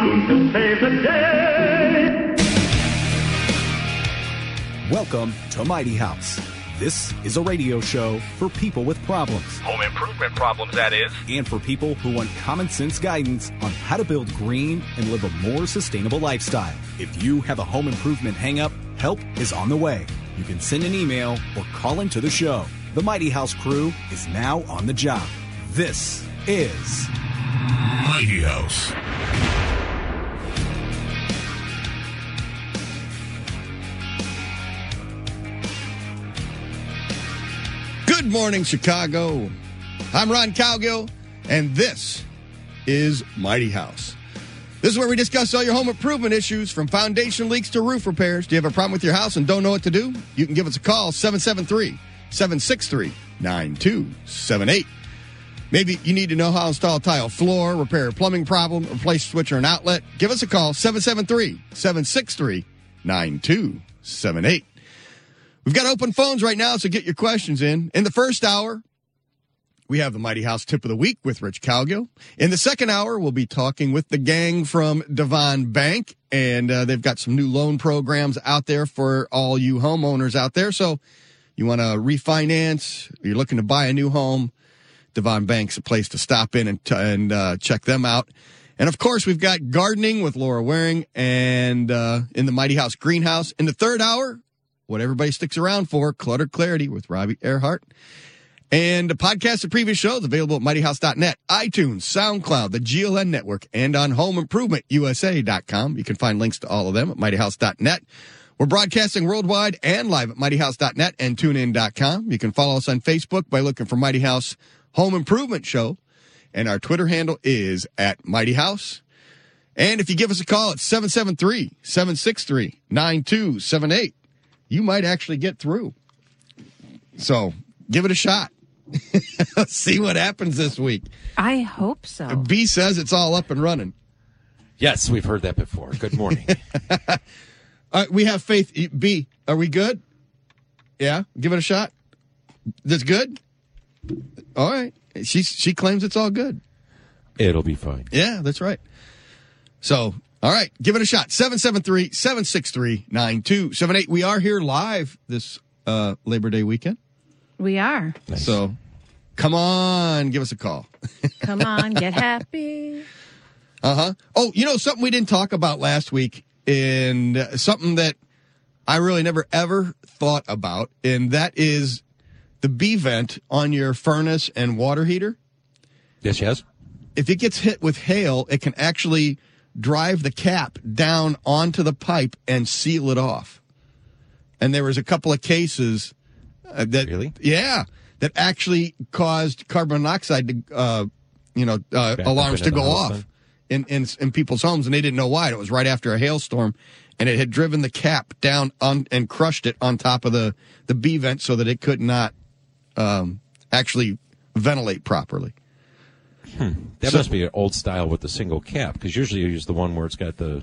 soon to save the day. Welcome to Mighty House. This is a radio show for people with problems. Home improvement problems, that is. And for people who want common sense guidance on how to build green and live a more sustainable lifestyle. If you have a home improvement hang-up, help is on the way. You can send an email or call into the show. The Mighty House crew is now on the job. This is Mighty House. Good morning, Chicago. I'm Ron Cowgill, and this is Mighty House. This is where we discuss all your home improvement issues, from foundation leaks to roof repairs. Do you have a problem with your house and don't know what to do? You can give us a call, 773-763-9278. Maybe you need to know how to install a tile floor, repair a plumbing problem, replace a switch or an outlet. Give us a call, 773-763-9278. We've got open phones right now, so get your questions in. In the first hour, we have the Mighty House Tip of the Week with Rich Cowgill. In the second hour, we'll be talking with the gang from Devon Bank, and they've got some new loan programs out there for all you homeowners out there. So you want to refinance, you're looking to buy a new home, Devon Bank's a place to stop in and check them out. And, of course, we've got gardening with Laura Waring and in the Mighty House Greenhouse. In the third hour, what everybody sticks around for, Cluttered Clarity with Robbie Earhart. And a podcast of previous shows available at mightyhouse.net, iTunes, SoundCloud, the GLN Network, and on homeimprovementusa.com. You can find links to all of them at mightyhouse.net. We're broadcasting worldwide and live at mightyhouse.net and tunein.com. You can follow us on Facebook by looking for Mighty House Home Improvement Show. And our Twitter handle is at Mighty House. And if you give us a call at 773-763-9278, you might actually get through. So give it a shot. See what happens this week. I hope so. B says it's all up and running. Yes, we've heard that before. Good morning. We have faith. B, are we good? Yeah, give it a shot. That's good? All right. She claims it's all good. It'll be fine. Yeah, that's right. So, all right, give it a shot. 773-763-9278. We are here live this Labor Day weekend. We are. Nice. So, come on, give us a call. Come on, get happy. Uh-huh. Oh, you know, something we didn't talk about last week, and something that I really never, ever thought about, and that is the B vent on your furnace and water heater. Yes. If it gets hit with hail, it can actually drive the cap down onto the pipe and seal it off. And there was a couple of cases that, really? Yeah, that actually caused carbon monoxide to, alarms to go off in people's homes, and they didn't know why. It was right after a hailstorm, and it had driven the cap down and crushed it on top of the B vent so that it could not actually ventilate properly. That must be an old style with the single cap, because usually you use the one where it's got the,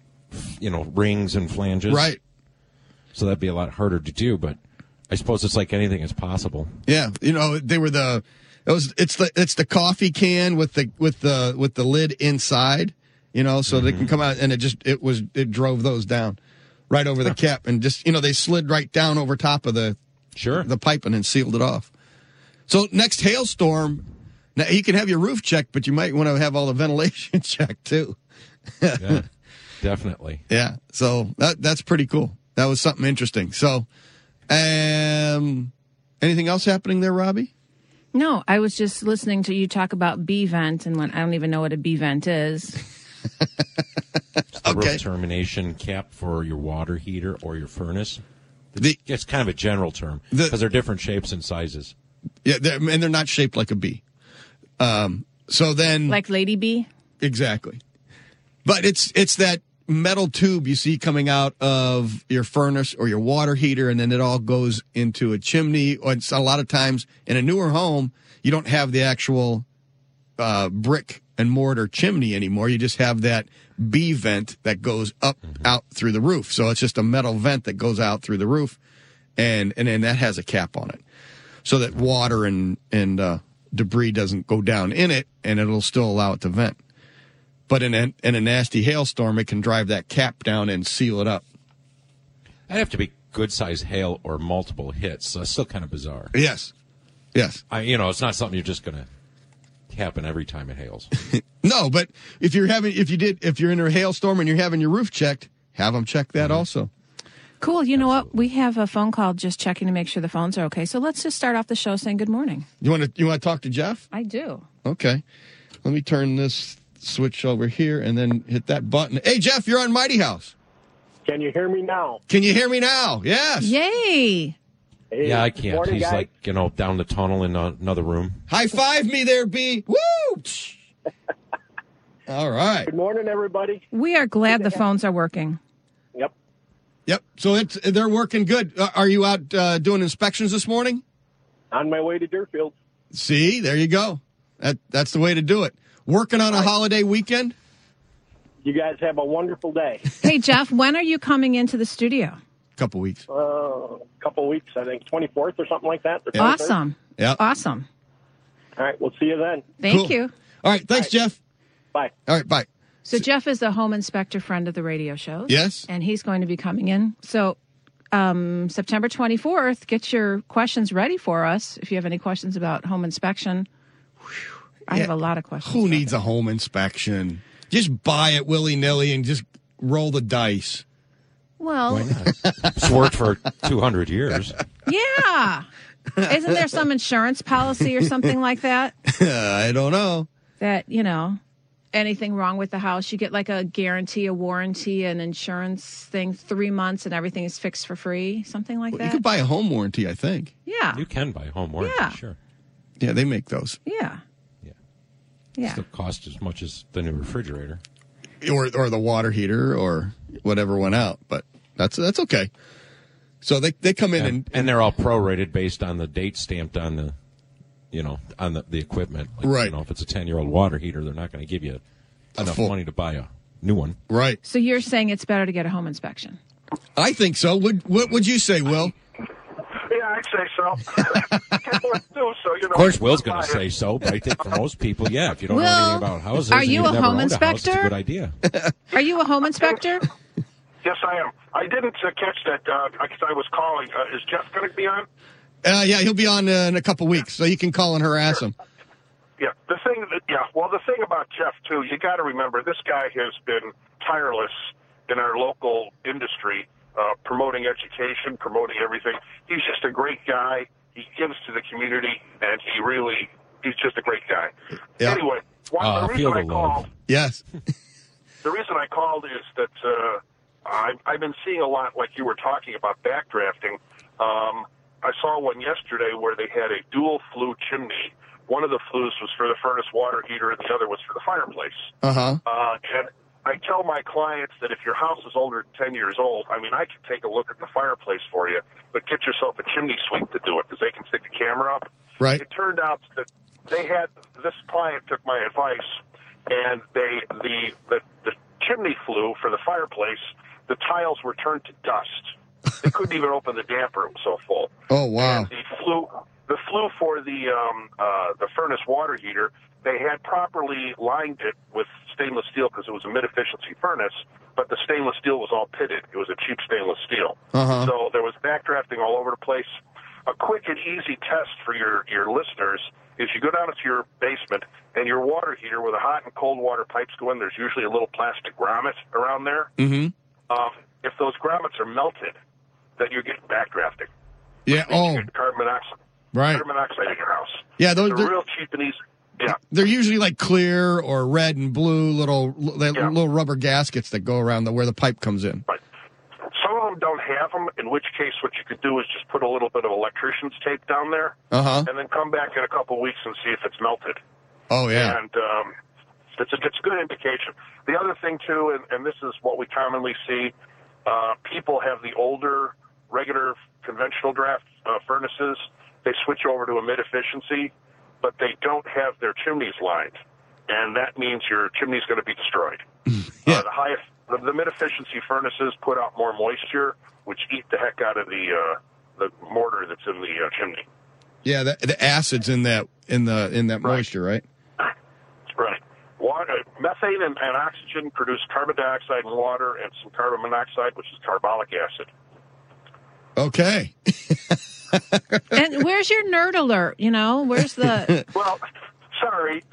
rings and flanges. Right. So that'd be a lot harder to do, but I suppose it's like anything is possible. Yeah, they were it's the coffee can with the lid inside, so they can come out, and it drove those down right over the cap, and just they slid right down over top of the pipe and then sealed it off. So next hailstorm, now you can have your roof checked, but you might want to have all the ventilation checked too. Yeah, definitely. Yeah, so that's pretty cool. That was something interesting. So, anything else happening there, Robbie? No, I was just listening to you talk about B vent, and I don't even know what a B vent is. It's the roof termination cap for your water heater or your furnace. It's kind of a general term because they're different shapes and sizes. Yeah, and they're not shaped like a B. So then, like Lady B? Exactly. But it's that metal tube you see coming out of your furnace or your water heater, and then it all goes into a chimney. Or it's a lot of times in a newer home, you don't have the actual brick and mortar chimney anymore. You just have that B vent that goes up out through the roof. So it's just a metal vent that goes out through the roof, and then that has a cap on it, so that water and debris doesn't go down in it, and it'll still allow it to vent. But in a nasty hailstorm, it can drive that cap down and seal it up. That'd have to be good-sized hail or multiple hits. So it's still kind of bizarre. Yes. It's not something you're just going to happen every time it hails. No, but if you're in a hailstorm and you're having your roof checked, have them check that also. Cool. You know what? We have a phone call just checking to make sure the phones are okay. So let's just start off the show saying good morning. You want to talk to Jeff? I do. Okay. Let me turn this switch over here and then hit that button. Hey, Jeff, you're on Mighty House. Can you hear me now? Can you hear me now? Yes. Yay. Hey, Yeah, I can't. morning, He's guys. down the tunnel in another room. High five me there, B. Woo! All right. Good morning, everybody. We are glad the phones are working. Yep. So they're working good. Are you out doing inspections this morning? On my way to Deerfield. See, there you go. That's the way to do it. Working on a holiday weekend? You guys have a wonderful day. Hey, Jeff, when are you coming into the studio? Couple weeks. Couple weeks, I think 24th or something like that. or 23rd. Awesome. Yep. Awesome. All right, we'll see you then. Thank Cool. you. All right. Thanks, Jeff. Bye. All right. Bye. So Jeff is a home inspector friend of the radio shows. Yes. And he's going to be coming in. So September 24th, get your questions ready for us. If you have any questions about home inspection. I have a lot of questions. Who needs a home inspection? Just buy it willy-nilly and just roll the dice. Well, It's worked for 200 years. yeah. Isn't there some insurance policy or something like that? I don't know. That, anything wrong with the house, you get like a guarantee, a warranty, an insurance thing, 3 months, and everything is fixed for free, something like You that. could buy a home warranty, I think. Yeah. You can buy home warranty, Yeah. sure. Yeah, they make those. Yeah. Yeah. Yeah. Still cost as much as the new refrigerator. Or the water heater or whatever went out, but that's okay. So they come in And they're all prorated based on the date stamped on the the equipment. Like, Right. If it's a 10-year-old water heater, they're not going to give you enough full- money to buy a new one. right. So you're saying it's better to get a home inspection? I think so. What would you say, Will? Yeah, I'd say so. Of course, Will's going to say so, but I think for most people, yeah, if you don't know Will, anything about houses, are and you you've a never home owned a house, it's inspector? a good idea. Are you a home inspector? Yes, I am. I didn't catch that because I was calling. Is Jeff going to be on? Yeah, he'll be on in a couple weeks, so you can call and harass him. Yeah. The thing about Jeff too, you got to remember this guy has been tireless in our local industry, promoting education, promoting everything. He's just a great guy. He gives to the community, and he's just a great guy. Yeah. Anyway, I the feel reason the I love. called. Yes. The reason I called is that I've been seeing a lot, like you were talking about backdrafting. I saw one yesterday where they had a dual flue chimney. One of the flues was for the furnace water heater, and the other was for the fireplace. Uh-huh. And I tell my clients that if your house is older than 10 years old, I can take a look at the fireplace for you, but get yourself a chimney sweep to do it because they can stick the camera up. Right. It turned out that this client took my advice, and the chimney flue for the fireplace, the tiles were turned to dust. They couldn't even open the damper; it was so full. Oh, wow. And the flue for the furnace water heater, they had properly lined it with stainless steel because it was a mid-efficiency furnace, but the stainless steel was all pitted. It was a cheap stainless steel. Uh-huh. So there was backdrafting all over the place. A quick and easy test for your listeners is you go down into your basement, and your water heater where the hot and cold water pipes go in, there's usually a little plastic grommet around there. Mm-hmm. If those grommets are melted, then you're getting backdrafting. Yeah. You Oh, get carbon monoxide. right. Carbon monoxide in your house. Yeah, those They're real cheap and easy. Yeah. they're usually like clear or red and blue Yeah. little rubber gaskets that go around where the pipe comes in. Right. Some of them don't have them, in which case what you could do is just put a little bit of electrician's tape down there, Uh-huh. and then come back in a couple of weeks and see if it's melted. Oh, yeah. And it's a good indication. The other thing, too, and this is what we commonly see, people have the older, regular, conventional draft furnaces. They switch over to a mid-efficiency, but they don't have their chimneys lined. And that means your chimney's going to be destroyed. Yeah. The mid-efficiency furnaces put out more moisture, which eat the heck out of the mortar that's in the chimney. Yeah, the acids in that Right. moisture, right? Right. methane and oxygen produce carbon dioxide in water and some carbon monoxide, which is carbolic acid. Okay. And where's your nerd alert? Where's the... Well, sorry.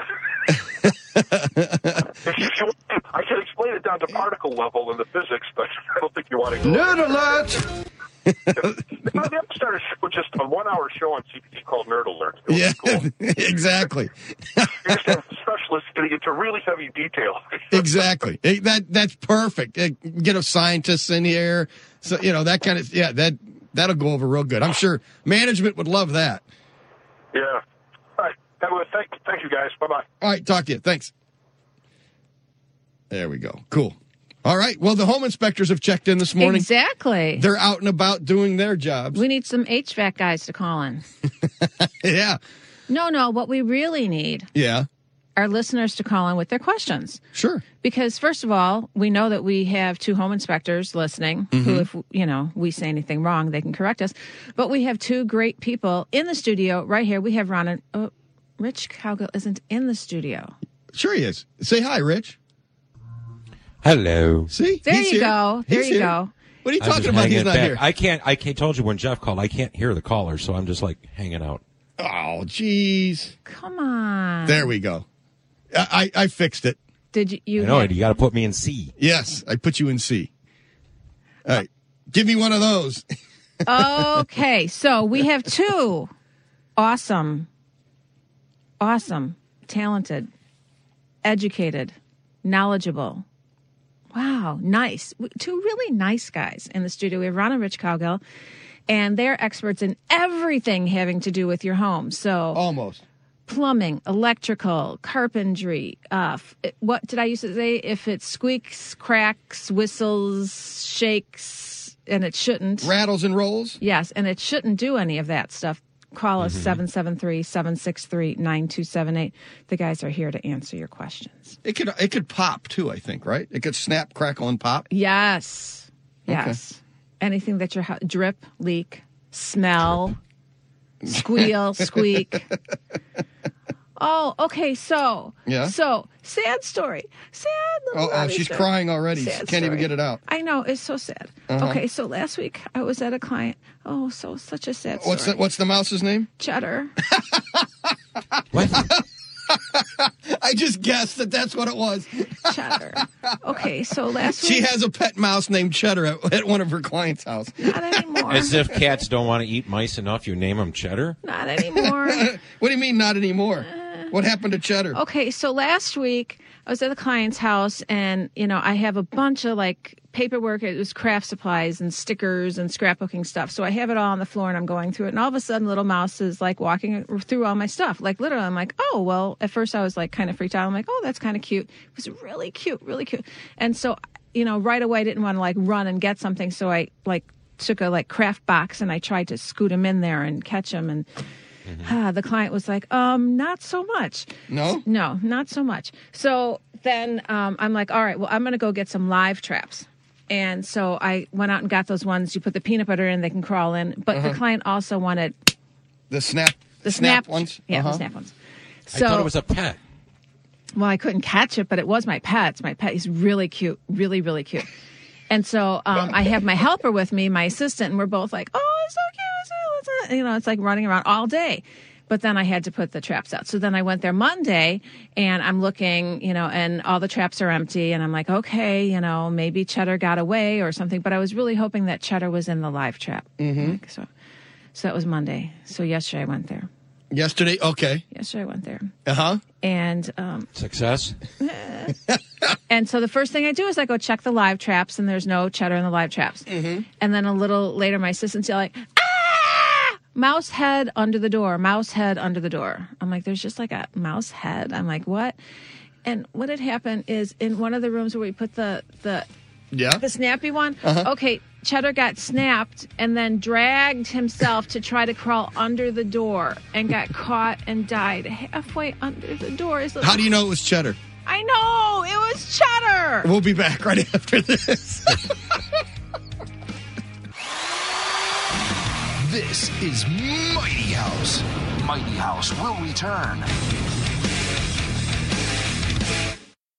I can explain it down to particle level in the physics, but I don't think you want to go. Nerd alert! They have to start just a 1-hour show on CPT called Nerd Alert. Yeah, cool. Exactly. You just have specialists getting into really heavy detail. Exactly. That's perfect. Get a scientist in here. So, that kind of, that'll go over real good. I'm sure management would love that. Yeah. All right. Thank you, guys. Bye-bye. All right. Talk to you. Thanks. There we go. Cool. All right. Well, the home inspectors have checked in this morning. Exactly. They're out and about doing their jobs. We need some HVAC guys to call in. Yeah. No. What we really need are listeners to call in with their questions. Sure. Because, first of all, we know that we have 2 home inspectors listening who, if, we say anything wrong, they can correct us. But we have 2 great people in the studio right here. We have Ron and Rich Cowgill isn't in the studio. Sure he is. Say hi, Rich. Hello. See? There He's you here. go. There you go. What are you talking about? He's not here. I can't told you when Jeff called, I can't hear the caller, so I'm just like hanging out. Oh, jeez. Come on. There we go. I fixed it. Did you? I know it. You got to put me in C. Yes, I put you in C. All right. Give me one of those. Okay, so we have 2 awesome, talented, educated, knowledgeable. Wow, nice. 2 really nice guys in the studio. We have Ron and Rich Cowgill, and they're experts in everything having to do with your home. So Almost. Plumbing, electrical, carpentry. What did I used to say? If it squeaks, cracks, whistles, shakes, and it shouldn't. Rattles and rolls? Yes, and it shouldn't do any of that stuff. Call us 773-763-9278. The guys are here to answer your questions. It could pop too, I think, right? It could snap, crackle, and pop. Yes. Yes. Anything that your house, drip, leak, smell, squeal, squeak. Oh, okay. So, sad story. Sad. Oh, she's crying already. She can't even get it out. I know. It's so sad. Okay. So last week I was at a client. Oh, such a sad story. What's the mouse's name? Cheddar. What? I just guessed that's what it was. Cheddar. Okay. So last week. She has a pet mouse named Cheddar at one of her clients' house. Not anymore. As if cats don't want to eat mice enough, you name them Cheddar? Not anymore. What do you mean, not anymore? What happened to Cheddar? Okay, so last week I was at the client's house, and I have a bunch of paperwork. It was craft supplies and stickers and scrapbooking stuff. So I have it all on the floor, and I'm going through it. And all of a sudden, little mouse is walking through all my stuff. Literally, I'm like, oh well. At first, I was kind of freaked out. I'm like, oh, that's kind of cute. It was really cute, really cute. And so, right away, I didn't want to run and get something. So I took a craft box and I tried to scoot him in there and catch him and. The client was like, not so much. No? No, not so much. So then I'm like, all right, well, I'm going to go get some live traps. And so I went out and got those ones. You put the peanut butter in, they can crawl in. But the client also wanted... The snap ones? Yeah, the snap ones. So, I thought it was a pet. Well, I couldn't catch it, but it was my pet. It's my pet. He's really cute. Really, really cute. And so I have my helper with me, my assistant, and we're both like, oh, it's so cute. It's like running around all day. But then I had to put the traps out. So then I went there Monday, and I'm looking, and all the traps are empty. And I'm like, okay, maybe Cheddar got away or something. But I was really hoping that Cheddar was in the live trap. Mm-hmm. So that was Monday. So yesterday I went there. Yesterday? Okay. Yesterday I went there. Uh-huh. And success. And so the first thing I do is I go check the live traps, and there's no Cheddar in the live traps. Mm-hmm. And then a little later, my assistant's yelling, mouse head under the door, mouse head under the door. I'm like, there's just a mouse head. I'm like, what? And what had happened is in one of the rooms where we put the snappy one. Uh-huh. Okay, Cheddar got snapped and then dragged himself to try to crawl under the door and got caught and died halfway under the door. How do you know it was Cheddar? I know, it was Cheddar. We'll be back right after this. This is Mighty House. Mighty House will return.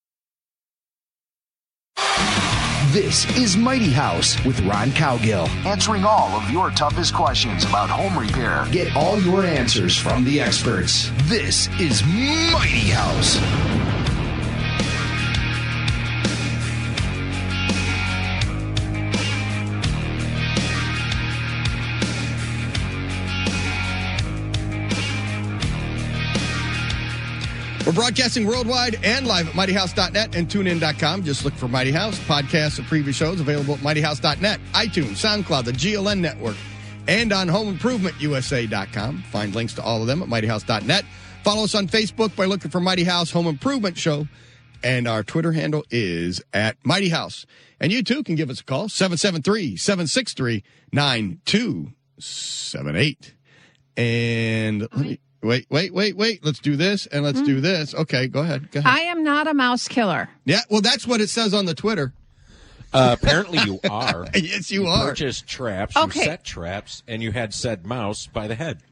This is Mighty House with Ron Cowgill, answering all of your toughest questions about home repair. Get all your answers from the experts. This is Mighty House. We're broadcasting worldwide and live at mightyhouse.net and tunein.com. Just look for Mighty House. Podcasts of previous shows available at mightyhouse.net, iTunes, SoundCloud, the GLN Network, and on homeimprovementusa.com. Find links to all of them at mightyhouse.net. Follow us on Facebook by looking for Mighty House Home Improvement Show. And our Twitter handle is at Mighty House. And you, too, can give us a call, 773-763-9278. And let me... Wait. Let's do this and let's do this. Okay, go ahead. I am not a mouse killer. Yeah, well, that's what it says on the Twitter. Apparently you are. Yes, you are. Purchased traps, Okay. you set traps, and you had said mouse by the head.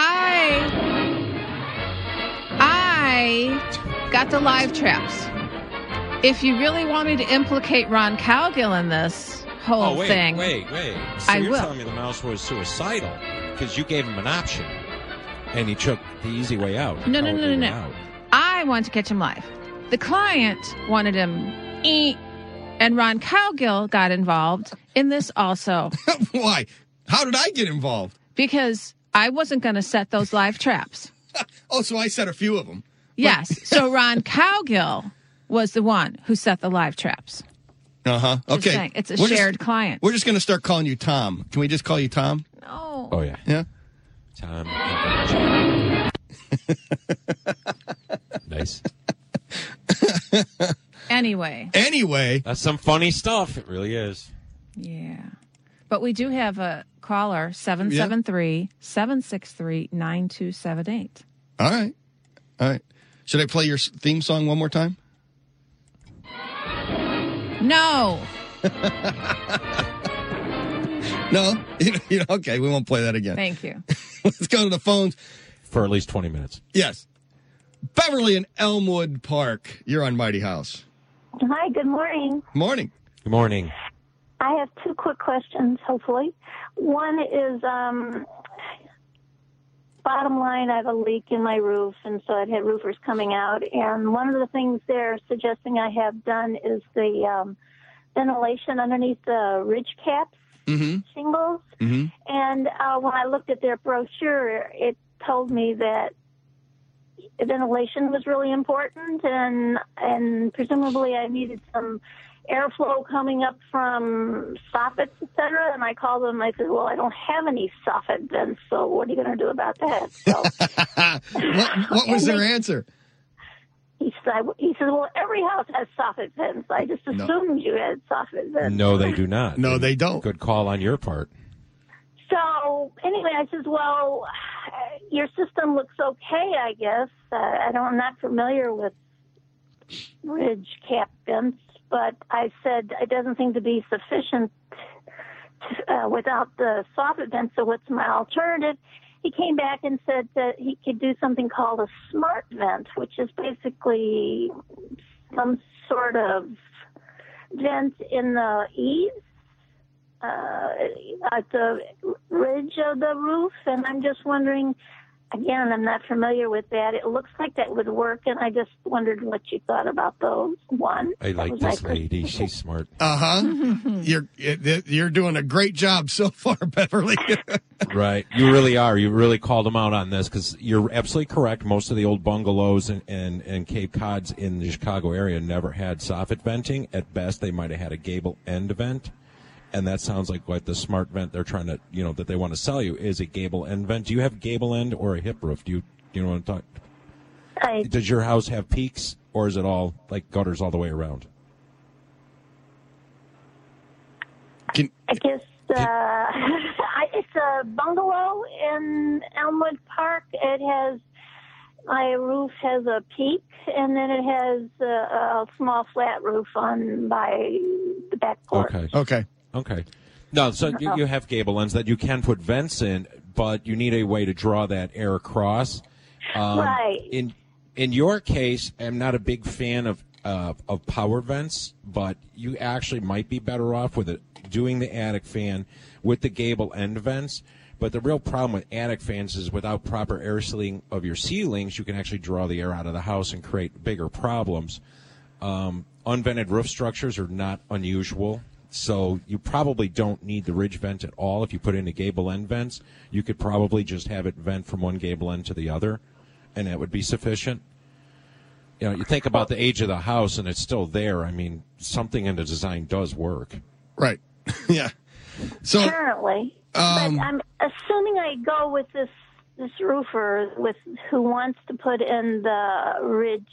I got the live traps. If you really want me to implicate Ron Cowgill in this whole thing, Wait. So I you're will. telling me the mouse was suicidal because you gave him an option. And he took the easy way out. No. Out. I want to catch him live. The client wanted him, and Ron Cowgill got involved in this also. Why? How did I get involved? Because I wasn't going to set those live traps. Oh, so I set a few of them. Yes. So Ron Cowgill was the one who set the live traps. Uh-huh. Just Okay. saying, it's a We're shared client. We're just going to start calling you Tom. Can we just call you Tom? No. Oh, yeah. Yeah? Tom. Nice. Anyway. That's some funny stuff. It really is. Yeah. But we do have a caller, 773-763-9278. All right. Should I play your theme song one more time? No. No? Okay, we won't play that again. Thank you. Let's go to the phones. For at least 20 minutes. Yes. Beverly in Elmwood Park. You're on Mighty House. Hi, good morning. Morning. Good morning. I have two quick questions, hopefully. One is, bottom line, I have a leak in my roof, and so I've had roofers coming out. And one of the things they're suggesting I have done is the ventilation underneath the ridge caps. Shingles. And when I looked at their brochure, it told me that ventilation was really important, and presumably I needed some airflow coming up from soffits, etc. And I called them. I said, "Well, I don't have any soffit vents, so what are you going to do about that?" So, what was their answer? He said, "Well, every house has soffit vents. I just assumed you had soffit vents." No, they do not. No, they don't. Good call on your part. So anyway, I said, "Well, your system looks okay, I guess. I'm not familiar with ridge cap vents, but I said it doesn't seem to be sufficient without the soffit vents. So what's my alternative?" He came back and said that he could do something called a smart vent, which is basically some sort of vent in the eaves at the ridge of the roof. And I'm just wondering, again, I'm not familiar with that. It looks like that would work, and I just wondered what you thought about those. One. I like this lady. She's smart. You're doing a great job so far, Beverly. Right. You really are. You really called them out on this because you're absolutely correct. Most of the old bungalows and Cape Cods in the Chicago area never had soffit venting. At best, they might have had a gable end vent. And that sounds like what the smart vent they're trying to, that they want to sell you is a gable end vent. Do you have gable end or a hip roof? Do you know what I'm talking? Does your house have peaks, or is it all like gutters all the way around? I guess it's a bungalow in Elmwood Park. My roof has a peak, and then it has a small flat roof by the back porch. Okay. No, so you have gable ends that you can put vents in, but you need a way to draw that air across. Right. In your case, I'm not a big fan of of power vents, but you actually might be better off with doing the attic fan with the gable end vents. But the real problem with attic fans is without proper air sealing of your ceilings, you can actually draw the air out of the house and create bigger problems. Unvented roof structures are not unusual, so you probably don't need the ridge vent at all. If you put in the gable end vents, you could probably just have it vent from one gable end to the other, and that would be sufficient. You know, you think about the age of the house, and it's still there. I mean, something in the design does work. Right. Yeah. So apparently, but I'm assuming I go with this roofer who wants to put in the ridge.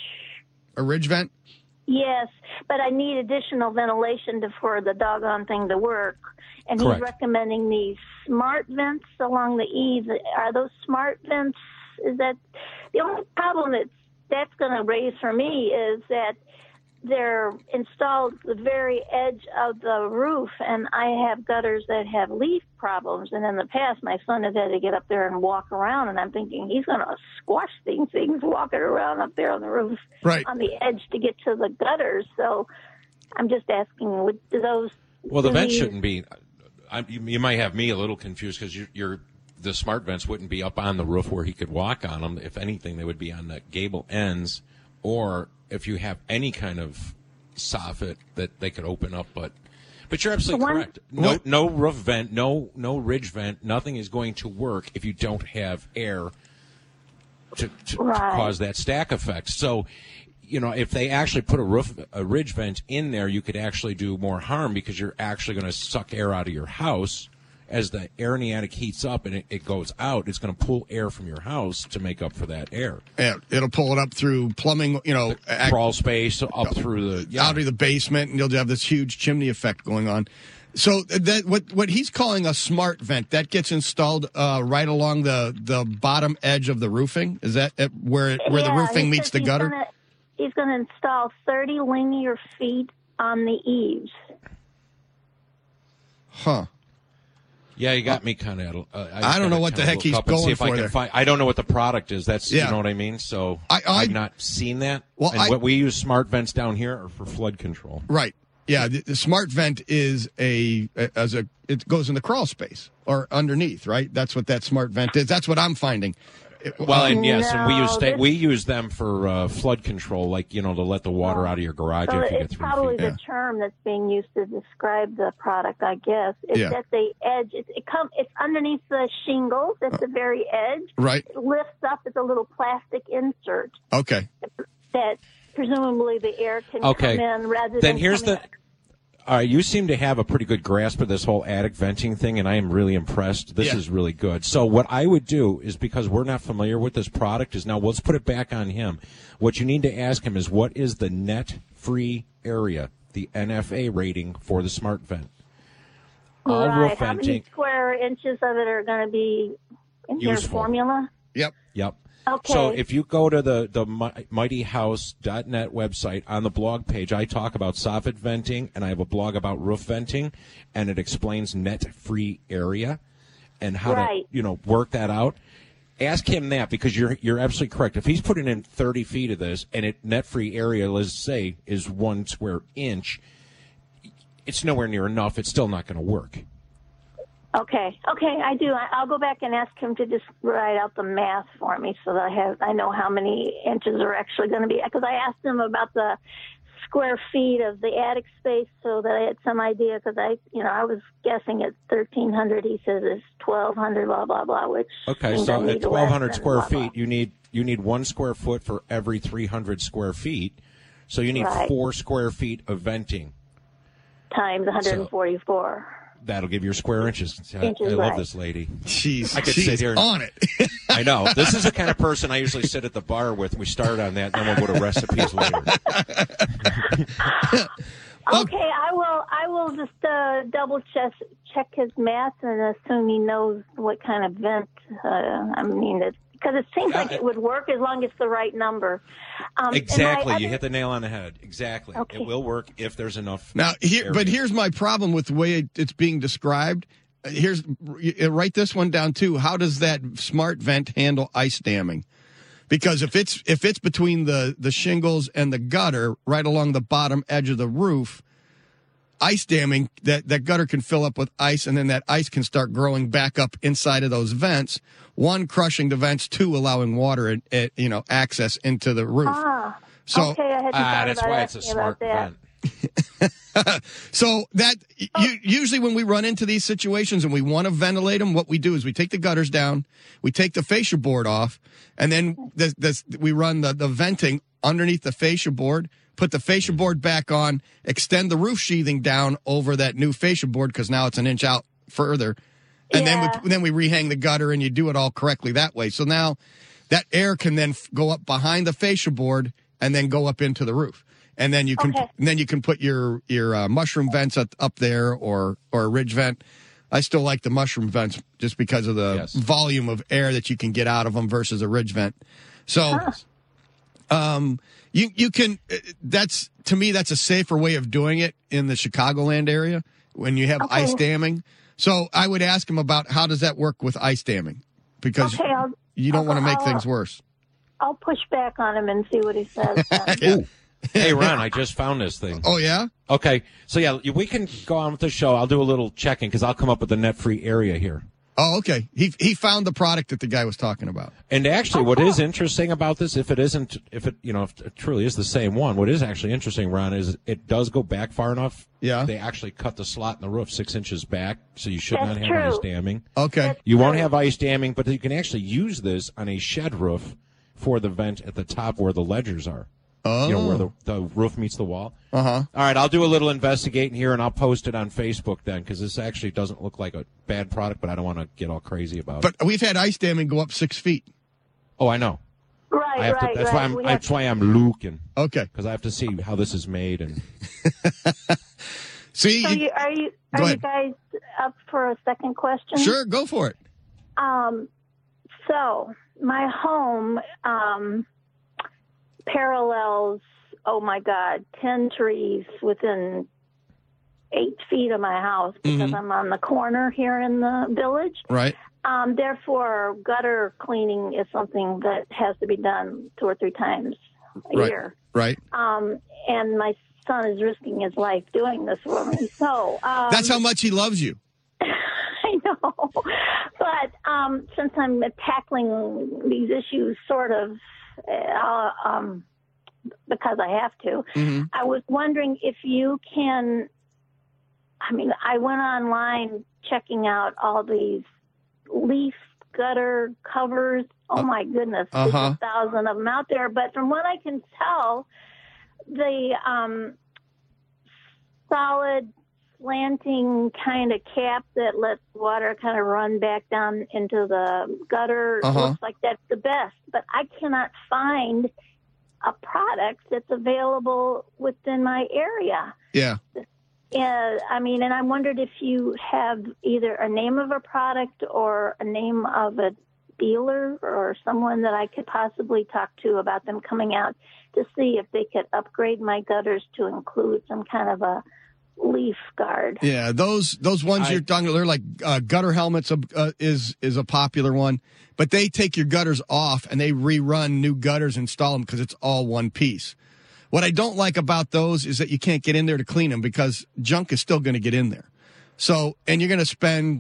A ridge vent? Yes, but I need additional ventilation for the doggone thing to work. And Correct. He's recommending these smart vents along the eaves. Are those smart vents? Is that the only problem that's going to raise for me is that they're installed at the very edge of the roof, and I have gutters that have leaf problems. And in the past, my son has had to get up there and walk around, and I'm thinking he's going to squash these things walking around up there on the roof, right, on the edge to get to the gutters. So I'm just asking, do those? Well, the vent shouldn't be. You might have me a little confused because the smart vents wouldn't be up on the roof where he could walk on them. If anything, they would be on the gable ends, or if you have any kind of soffit that they could open up. But you're absolutely correct. No roof vent, no ridge vent, nothing is going to work if you don't have air to cause that stack effect. So, you know, if they actually put a ridge vent in there, you could actually do more harm because you're actually going to suck air out of your house. As the air in the attic heats up and it goes out, it's going to pull air from your house to make up for that air. Yeah, it'll pull it up through plumbing, you know, crawl space up through the out of the basement, and you'll have this huge chimney effect going on. So that what he's calling a smart vent that gets installed right along the bottom edge of the roofing. Is that where the roofing meets the gutter? He's going to install 30 linear feet on the eaves. Huh. Yeah, you got me kind of. I don't know what the heck he's going for there. I don't know what the product is. That's you know what I mean. So I've not seen that. Well, and what we use smart vents down here are for flood control. Right. Yeah. The smart vent is it goes in the crawl space or underneath. Right. That's what that smart vent is. That's what I'm finding. Well, and yes, and we use them for flood control, like, you know, to let the water out of your garage if you get 3 feet. It's probably the term that's being used to describe the product, I guess. It's at the edge. It's underneath the shingles at the very edge. Right. It lifts up. It's a little plastic insert. Okay. That presumably the air can come in rather than here's the. All right, you seem to have a pretty good grasp of this whole attic venting thing, and I am really impressed. This is really good. So what I would do is, because we're not familiar with this product, is now let's put it back on him. What you need to ask him is, what is the net free area, the NFA rating for the smart vent? All roof venting. How many square inches of it are going to be in your formula? Yep. Okay. So if you go to the mightyhouse.net website, on the blog page, I talk about soffit venting, and I have a blog about roof venting, and it explains net free area and how to work that out. Ask him that, because you're absolutely correct. If he's putting in 30 feet of this and net free area, let's say, is 1 square inch, it's nowhere near enough. It's still not going to work. Okay, I do. I'll go back and ask him to just write out the math for me so that I know how many inches are actually going to be. Because I asked him about the square feet of the attic space so that I had some idea. Because I was guessing at 1,300. He says it's 1,200. Blah blah blah. Which so at 1,200 square feet, you need 1 square foot for every 300 square feet. So you need 4 square feet of venting times 144. That'll give you your square inches. I love this lady. She's I could sit here on it. I know. This is the kind of person I usually sit at the bar with. We start on that, and then we'll go to recipes later. Okay, I will just double check his math and assume he knows what kind of vent. Because it seems like it would work as long as it's the right number. Exactly. You hit the nail on the head. Exactly. Okay. It will work if there's enough. Now, here's my problem with the way it's being described. Write this one down, too. How does that smart vent handle ice damming? Because if it's between the shingles and the gutter, right along the bottom edge of the roof, ice damming, that gutter can fill up with ice, and then that ice can start growing back up inside of those vents. One, crushing the vents. Two, allowing water, access into the roof. So okay, I hadn't thought that's about why it's a asking smart about that. vent. So that usually when we run into these situations and we want to ventilate them, what we do is we take the gutters down, we take the fascia board off, and then we run the venting underneath the fascia board, put the fascia board back on, extend the roof sheathing down over that new fascia board because now it's an inch out further, and then we rehang the gutter, and you do it all correctly that way. So now that air can then go up behind the fascia board and then go up into the roof. And then you can put your mushroom vents up there or a ridge vent. I still like the mushroom vents just because of the volume of air that you can get out of them versus a ridge vent. So, you can. That's, to me, that's a safer way of doing it in the Chicagoland area when you have ice damming. So I would ask him about how does that work with ice damming, because you don't want to make things worse. I'll push back on him and see what he says. Yeah. Hey, Ron, I just found this thing. Oh, yeah? Okay. So, yeah, we can go on with the show. I'll do a little checking because I'll come up with the net-free area here. Oh, okay. He found the product that the guy was talking about. And actually, what is interesting about this, if it truly is the same one, what is actually interesting, Ron, is it does go back far enough. Yeah. They actually cut the slot in the roof 6 inches back, so you should That's not have true. ice damming. Okay. You won't have ice damming, but you can actually use this on a shed roof for the vent at the top where the ledgers are. Oh. Where the roof meets the wall. Uh-huh. All right, I'll do a little investigating here, and I'll post it on Facebook then, because this actually doesn't look like a bad product, but I don't want to get all crazy about it. But we've had ice damming go up 6 feet. Oh, I know. Right, That's why I'm looking. Okay. Because I have to see how this is made. And see, So are you guys up for a second question? Sure, go for it. So my home parallels, 10 trees within 8 feet of my house because I'm on the corner here in the village. Right. Therefore, gutter cleaning is something that has to be done 2 or 3 times a year. Right. And my son is risking his life doing this for me. So that's how much he loves you. I know. But since I'm tackling these issues sort of because I have to, I was wondering if you can, I went online checking out all these leaf gutter covers. Oh, my goodness. There's 1,000 of them out there. But from what I can tell, the solid slanting kind of cap that lets water kind of run back down into the gutter looks like that's the best. But I cannot find a product that's available within my area. Yeah. And I wondered if you have either a name of a product or a name of a dealer or someone that I could possibly talk to about them coming out to see if they could upgrade my gutters to include some kind of a leaf guard. Yeah, those ones you're talking about, they're like gutter helmets is a popular one, but they take your gutters off and they rerun new gutters, install them because it's all one piece. What I don't like about those is that you can't get in there to clean them because junk is still going to get in there. So, and you're going to spend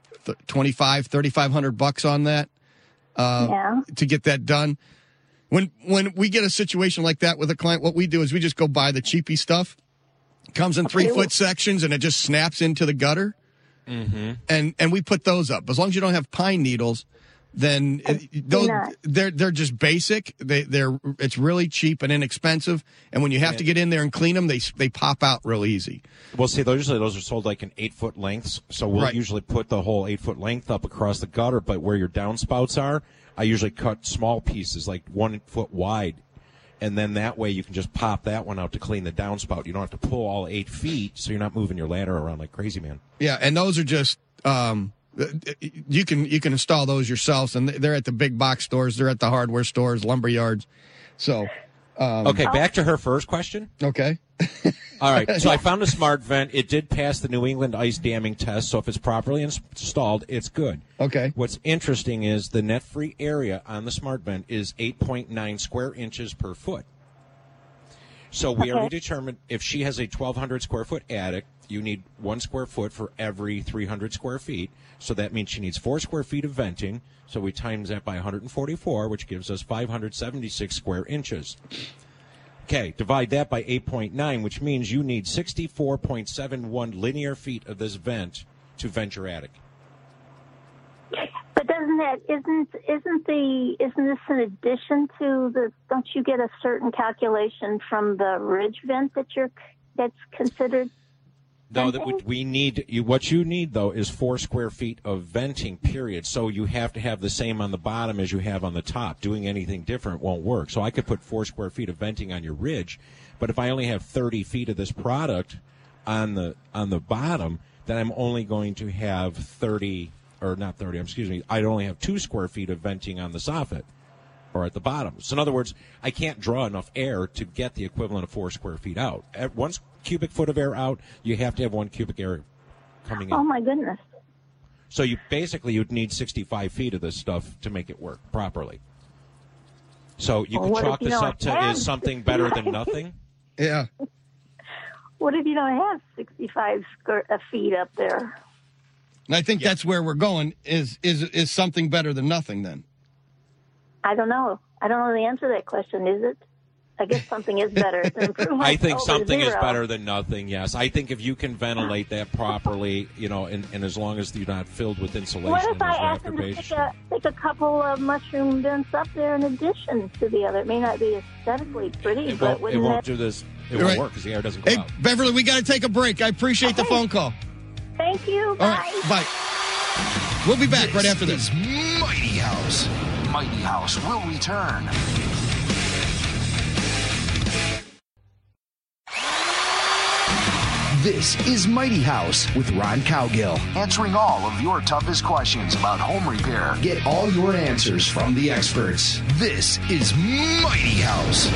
$3,500 on that to get that done. When we get a situation like that with a client, what we do is we just go buy the cheapy stuff. Comes in 3-foot sections and it just snaps into the gutter. And we put those up. As long as you don't have pine needles, then they're just basic. It's really cheap and inexpensive. And when you have to get in there and clean them, they pop out real easy. Well, see, those are sold like in 8-foot lengths. So we'll usually put the whole 8-foot length up across the gutter. But where your downspouts are, I usually cut small pieces, like 1 foot wide. And then that way you can just pop that one out to clean the downspout. You don't have to pull all 8 feet, so you're not moving your ladder around like crazy, man. Yeah, and those are just you can install those yourselves, and they're at the big box stores, they're at the hardware stores, lumber yards. So Okay, back to her first question. Okay. All right, so I found a smart vent. It did pass the New England ice damming test, so if it's properly installed, it's good. Okay. What's interesting is the net-free area on the smart vent is 8.9 square inches per foot. So we already determined if she has a 1,200 square foot attic, you need 1 square foot for every 300 square feet. So that means she needs 4 square feet of venting. So we times that by 144, which gives us 576 square inches. Okay, divide that by 8.9, which means you need 64.71 linear feet of this vent to vent your attic. But isn't this in addition to the? Don't you get a certain calculation from the ridge vent that's considered? No, that we need what you need though is 4 square feet of venting. Period. So you have to have the same on the bottom as you have on the top. Doing anything different won't work. So I could put 4 square feet of venting on your ridge, but if I only have 30 feet of this product on the bottom, then I'm only going to have 30 or not 30. Excuse me. I'd only have 2 square feet of venting on the soffit or at the bottom. So in other words, I can't draw enough air to get the equivalent of 4 square feet out. At 1 cubic foot of air out, you have to have 1 cubic air coming in. Oh my goodness! So you'd need 65 feet of this stuff to make it work properly. So you could chalk this up to is something better than nothing? Yeah. What if you don't have 65 feet up there? And I think that's where we're going. Is something better than nothing then? I don't know. I don't know the answer to that question. Is it? I guess something is better. It's an improvement. I think over something is 0. better than nothing, yes. I think if you can ventilate that properly, and as long as you're not filled with insulation. What if I ask them to take a couple of mushroom vents up there in addition to the other? It may not be aesthetically pretty, It won't do this. It won't work because the air doesn't go out. Beverly, we got to take a break. I appreciate the phone call. Thank you. Bye. All right, bye. We'll be back right after this. Mighty House. Mighty House will return. This is Mighty House with Ron Cowgill, answering all of your toughest questions about home repair. Get all your answers from the experts. This is Mighty House.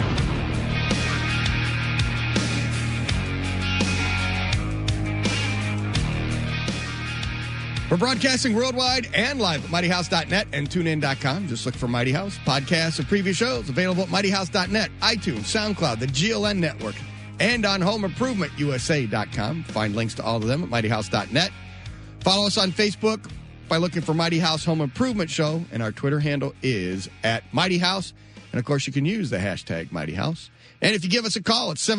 We're broadcasting worldwide and live at mightyhouse.net and tunein.com. Just look for Mighty House. Podcasts of previous shows available at mightyhouse.net, iTunes, SoundCloud, the GLN Network, and on homeimprovementusa.com. Find links to all of them at mightyhouse.net. Follow us on Facebook by looking for Mighty House Home Improvement Show, and our Twitter handle is at Mighty House. And, of course, you can use the hashtag Mighty House. And if you give us a call, it's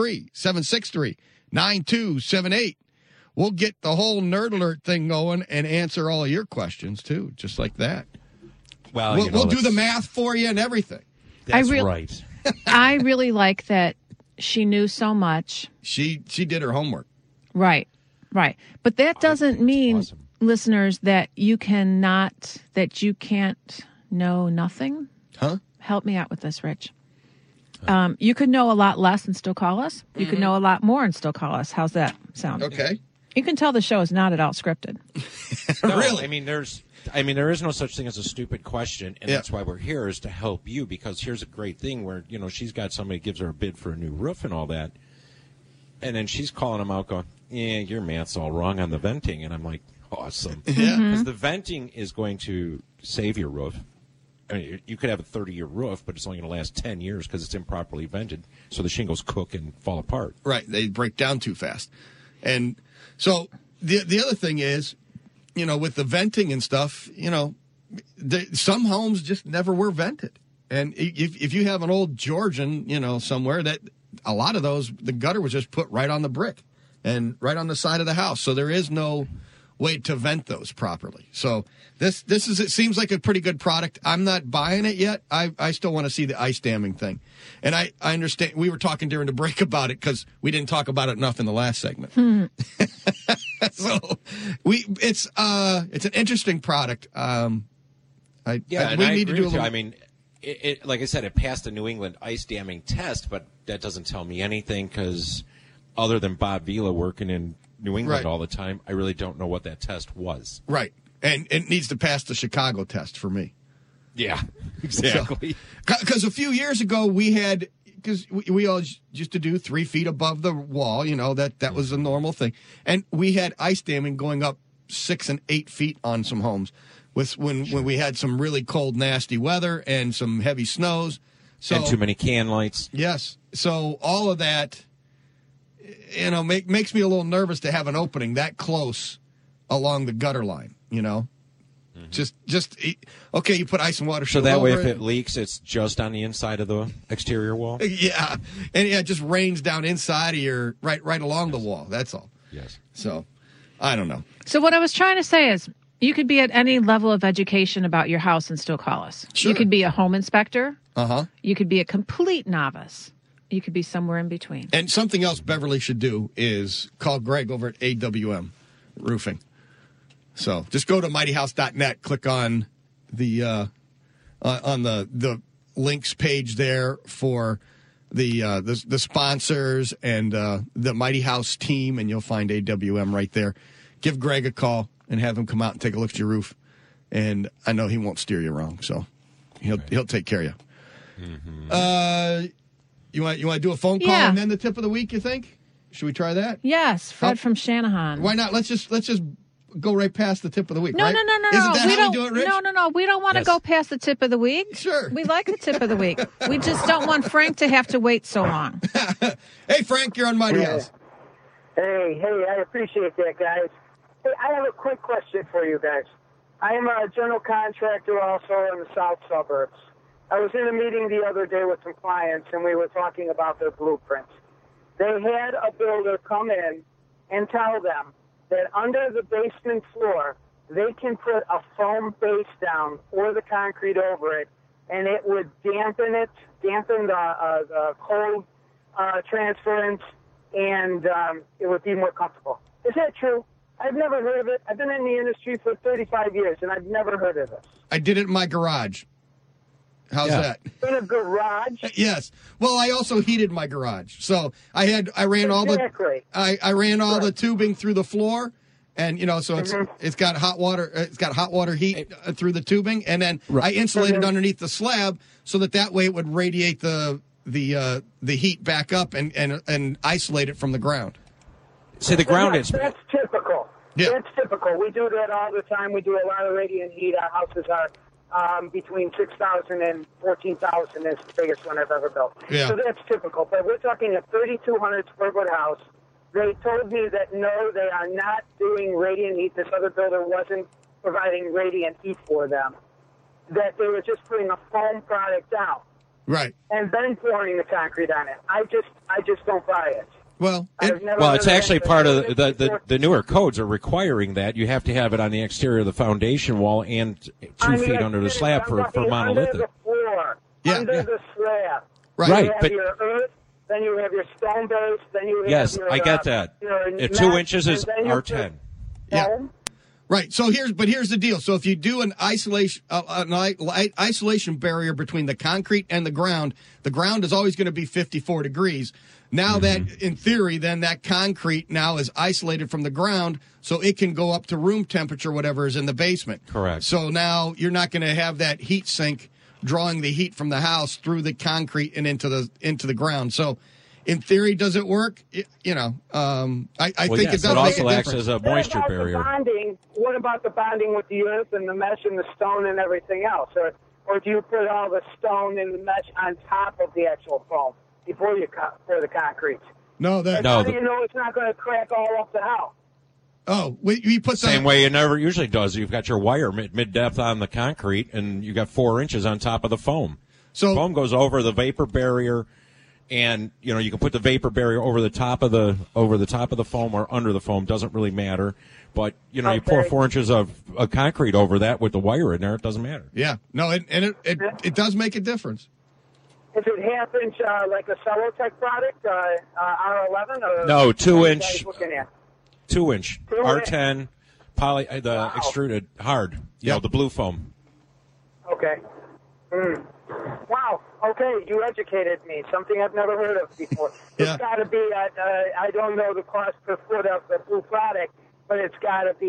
773-763-9278. We'll get the whole Nerd Alert thing going and answer all of your questions, too, just like that. Well, we'll do the math for you and everything. That's right. I really like that she knew so much. She did her homework. Right. But that doesn't mean, listeners, that you can't know nothing. Huh? Help me out with this, Rich. You could know a lot less and still call us. You could know a lot more and still call us. How's that sound? Okay. You can tell the show is not at all scripted. No, Really? there is no such thing as a stupid question, and that's why we're here, is to help you, because here's a great thing where, she's got somebody gives her a bid for a new roof and all that, and then she's calling them out going, your math's all wrong on the venting, and I'm like, awesome. Yeah. Because the venting is going to save your roof. I mean, you could have a 30-year roof, but it's only going to last 10 years because it's improperly vented, so the shingles cook and fall apart. Right. They break down too fast. And so the other thing is, with the venting and stuff, some homes just never were vented. And if you have an old Georgian, somewhere, that a lot of those, the gutter was just put right on the brick and right on the side of the house. So there is no way to vent those properly. So it seems like a pretty good product. I'm not buying it yet. I still want to see the ice damming thing. And I understand we were talking during the break about it because we didn't talk about it enough in the last segment. So it's an interesting product. We need to do a little. I mean, it like I said, it passed the New England ice damming test, but that doesn't tell me anything because other than Bob Vila working in New England all the time, I really don't know what that test was. Right. And it needs to pass the Chicago test for me. Yeah, exactly. Because a few years ago we had, because we all used to do 3 feet above the wall, that was a normal thing. And we had ice damming going up 6 and 8 feet on some homes when we had some really cold, nasty weather and some heavy snows. So, and too many can lights. Yes. So all of that, makes me a little nervous to have an opening that close along the gutter line, Just okay, you put ice and water So shield that way, over if it leaks, it's just on the inside of the exterior wall? Yeah. And it just rains down inside of your, right along the wall. That's all. Yes. So, I don't know. So what I was trying to say is, you could be at any level of education about your house and still call us. Sure. You could be a home inspector. Uh-huh. You could be a complete novice. You could be somewhere in between. And something else Beverly should do is call Greg over at AWM Roofing. So just go to mightyhouse.net, click on the links page there for the sponsors and the Mighty House team, and you'll find AWM right there. Give Greg a call and have him come out and take a look at your roof. And I know he won't steer you wrong, so he'll take care of you. Mm-hmm. You want to do a phone call and then the tip of the week, you think? Should we try that? Yes, Fred from Shanahan. Why not? Let's just go right past the tip of the week. No, right? no. Isn't that how we do it, Rich? No. We don't want to go past the tip of the week. Sure. We like the tip of the week. We just don't want Frank to have to wait so long. Hey, Frank, you're on Mighty House. Hey, I appreciate that, guys. Hey, I have a quick question for you guys. I am a general contractor also in the south suburbs. I was in a meeting the other day with some clients, and we were talking about their blueprints. They had a builder come in and tell them that under the basement floor, they can put a foam base down or the concrete over it, and it would dampen the cold transference, and it would be more comfortable. Is that true? I've never heard of it. I've been in the industry for 35 years, and I've never heard of this. I did it in my garage. How's that? In a garage? Yes. Well, I also heated my garage, so I ran all the tubing through the floor, and so it's got hot water. It's got hot water heat through the tubing, and then I insulated underneath the slab so that way it would radiate the heat back up and isolate it from the ground. See, the ground is... That's typical. Yeah. That's typical. We do that all the time. We do a lot of radiant heat. Our houses are between 6,000 and 14,000 is the biggest one I've ever built. Yeah. So that's typical. But we're talking a 3,200 square foot house. They told me that, no, they are not doing radiant heat. This other builder wasn't providing radiant heat for them. That they were just putting a foam product down. Right. And then pouring the concrete on it. I just don't buy it. Well, it's actually part of the newer codes are requiring that. You have to have it on the exterior of the foundation wall and 2 feet under the slab for monolithic. Under the floor, under the slab. Right. You have your earth, then you have your stone base, then you have your... I get that. At 2 inches is R10. Yeah. Right. So here's the deal. So if you do an isolation barrier between the concrete and the ground is always going to be 54 degrees. Now that, in theory, then that concrete now is isolated from the ground, so it can go up to room temperature, whatever is in the basement. Correct. So now you're not going to have that heat sink drawing the heat from the house through the concrete and into the ground. So, in theory, does it work? I think it does. It also make a acts as a moisture barrier. What about the bonding with the earth and the mesh and the stone and everything else? Or do you put all the stone and the mesh on top of the actual foam before you pour the concrete? No, how do you know it's not going to crack all up the house? Oh, you put same way it never usually does. You've got your wire mid depth on the concrete, and you got 4 inches on top of the foam. So foam goes over the vapor barrier, and you can put the vapor barrier over the top of the foam or under the foam. Doesn't really matter. But you pour 4 inches of concrete over that with the wire in there. It doesn't matter. Yeah, no, it does make a difference. Is it half inch like a Cellotech product, R11? Or no, 2 inch. 2 inch. R10 poly, the extruded hard. The blue foam. Okay. Wow. Okay, you educated me. Something I've never heard of before. It's got to be I don't know the cost per foot of the blue product, but it's got to be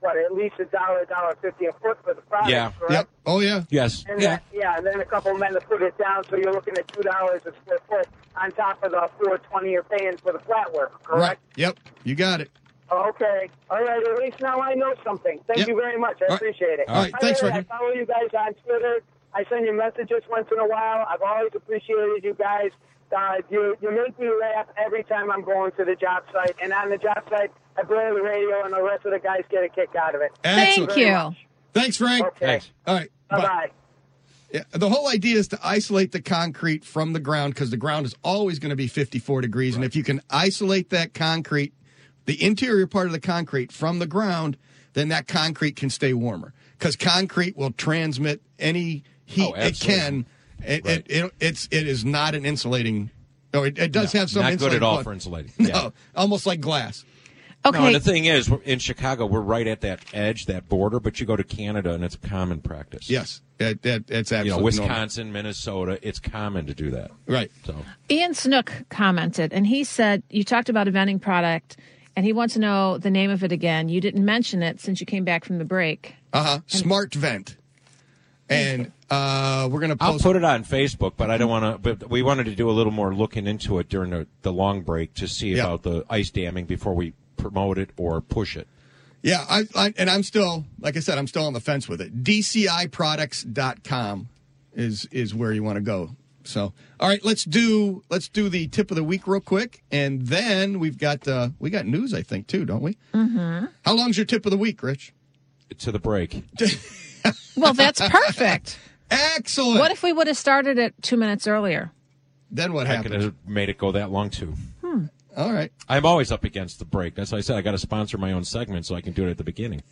at least $1.50 a foot for the product, Yeah. correct? Yep. Oh, yeah. Yes. And and then a couple men to put it down, so you're looking at $2 a square foot on top of the $4.20 you're paying for the flat work, correct? Right. Yep. You got it. Okay. All right. At least now I know something. Thank you very much. I appreciate it. All right. Thanks, By the way, Ricky. I follow you guys on Twitter. I send you messages once in a while. I've always appreciated you guys. You make me laugh every time I'm going to the job site. And on the job site, I play the radio, and the rest of the guys get a kick out of it. Excellent. Thank you. Thanks, Frank. Okay. Thanks. All right. Bye-bye. Yeah, the whole idea is to isolate the concrete from the ground because the ground is always going to be 54 degrees. And if you can isolate that concrete, the interior part of the concrete from the ground, then that concrete can stay warmer because concrete will transmit any heat it can. It is not an insulating. Oh, it does have some not insulating. good at all for insulating. No, Yeah. almost like glass. Okay. No, and the thing is, in Chicago, we're right at that edge, that border, but you go to Canada, and it's a common practice. Yes, it's absolutely normal. Wisconsin, Minnesota, it's common to do that. Right. So Ian Snook commented, and he said, you talked about a venting product, and he wants to know the name of it again. You didn't mention it since you came back from the break. Smart Vent. And we're going to I'll post. put it on Facebook, but I don't want to. But we wanted to do a little more looking into it during the long break to see about the ice damming before we promote it or push it. Yeah, I'm still, like I said, I'm still on the fence with it. DCIproducts.com is where you want to go. So, all right, let's do the tip of the week real quick, and then we got news, I think, too, don't we? Mm-hmm. How long's your tip of the week, Rich? To the break. Well, that's perfect. Excellent. What if we would have started it 2 minutes earlier? Then what I happened? could have made it go that long too. All right. I'm always up against the break. That's why I said I got to sponsor my own segment so I can do it at the beginning.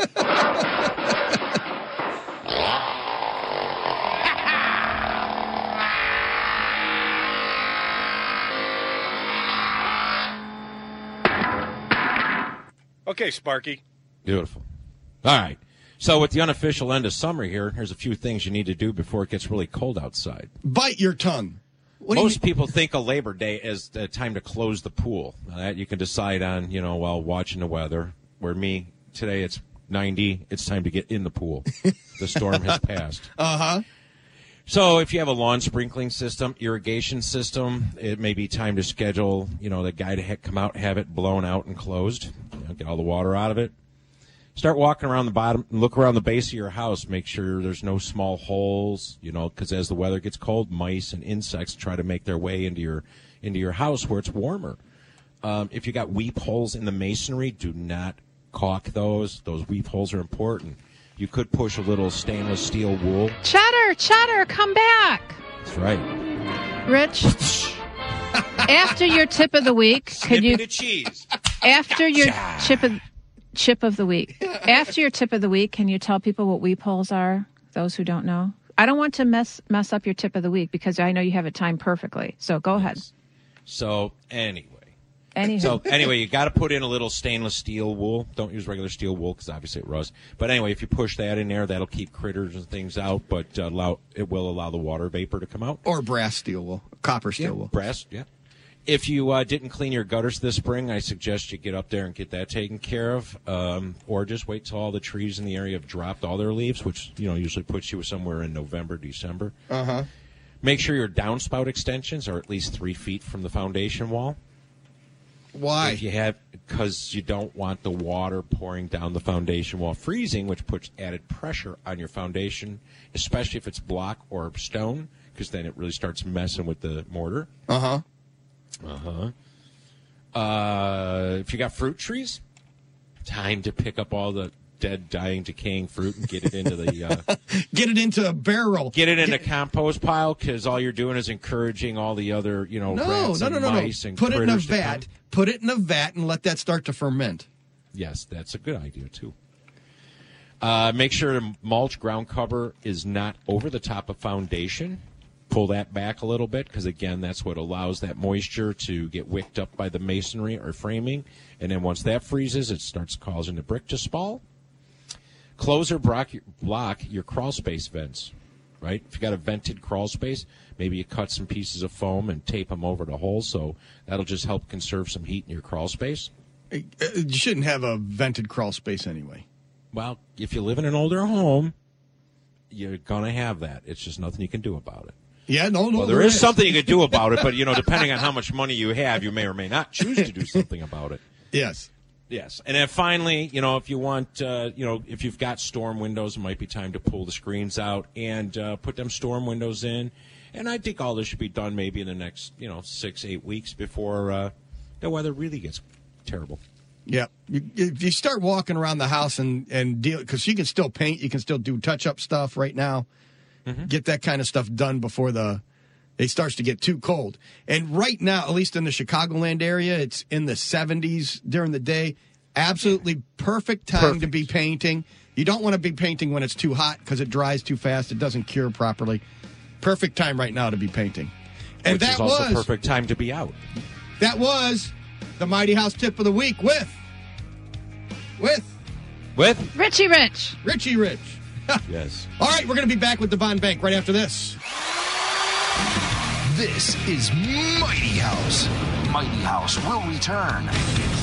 Okay, Sparky. Beautiful. All right. So with the unofficial end of summer here, here's a few things you need to do before it gets really cold outside. Bite your tongue. Most people think of Labor Day as the time to close the pool. That you can decide on, while watching the weather. Where me, today it's 90. It's time to get in the pool. The storm has passed. Uh-huh. So if you have a lawn sprinkling system, irrigation system, it may be time to schedule, the guy to come out, have it blown out and closed. Get all the water out of it. Start walking around the bottom, look around the base of your house, make sure there's no small holes, because as the weather gets cold, mice and insects try to make their way into your house where it's warmer. If you got weep holes in the masonry, do not caulk those. Those weep holes are important. You could push a little stainless steel wool. Cheddar, come back. That's right. Rich, after your tip of the week, could you? The cheese. After your chip of the week. After your tip of the week, can you tell people what weep holes are? Those who don't know. I don't want to mess up your tip of the week because I know you have it timed perfectly. So go ahead. So anyway, you got to put in a little stainless steel wool. Don't use regular steel wool because obviously it rusts. But anyway, if you push that in there, that'll keep critters and things out. But it will allow the water vapor to come out. Or brass steel wool, copper steel wool. Brass, yeah. If you didn't clean your gutters this spring, I suggest you get up there and get that taken care of, or just wait till all the trees in the area have dropped all their leaves, which usually puts you somewhere in November, December. Uh-huh. Make sure your downspout extensions are at least 3 feet from the foundation wall. Why? Because you don't want the water pouring down the foundation wall, freezing, which puts added pressure on your foundation, especially if it's block or stone, because then it really starts messing with the mortar. Uh-huh. If you got fruit trees, time to pick up all the dead, dying, decaying fruit and get it into the get it into a barrel. Get it in a compost pile because all you're doing is encouraging all the other, rats and mice and Put it in a critters to vat. come. Put it in a vat and let that start to ferment. Yes, that's a good idea too. Make sure the mulch ground cover is not over the top of foundation. Pull that back a little bit because, again, that's what allows that moisture to get wicked up by the masonry or framing. And then once that freezes, it starts causing the brick to spall. Close or block your crawl space vents, right? If you got a vented crawl space, maybe you cut some pieces of foam and tape them over the holes, so that'll just help conserve some heat in your crawl space. You shouldn't have a vented crawl space anyway. Well, if you live in an older home, you're going to have that. It's just nothing you can do about it. Yeah, no. Well, there is something you can do about it, but, depending on how much money you have, you may or may not choose to do something about it. Yes. Yes. And then finally, if you want, if you've got storm windows, it might be time to pull the screens out and put them storm windows in. And I think all this should be done maybe in the next, 6-8 weeks before the weather really gets terrible. Yeah. If you start walking around the house and deal, because you can still paint, you can still do touch-up stuff right now. Mm-hmm. Get that kind of stuff done before it starts to get too cold. And right now, at least in the Chicagoland area, it's in the 70s during the day. Absolutely perfect time to be painting. You don't want to be painting when it's too hot because it dries too fast. It doesn't cure properly. Perfect time right now to be painting. And which is also perfect time to be out. That was the Mighty House tip of the week with Richie Rich. Richie Rich. Yes. All right, we're going to be back with Devon Bank right after this. This is Mighty House. Mighty House will return.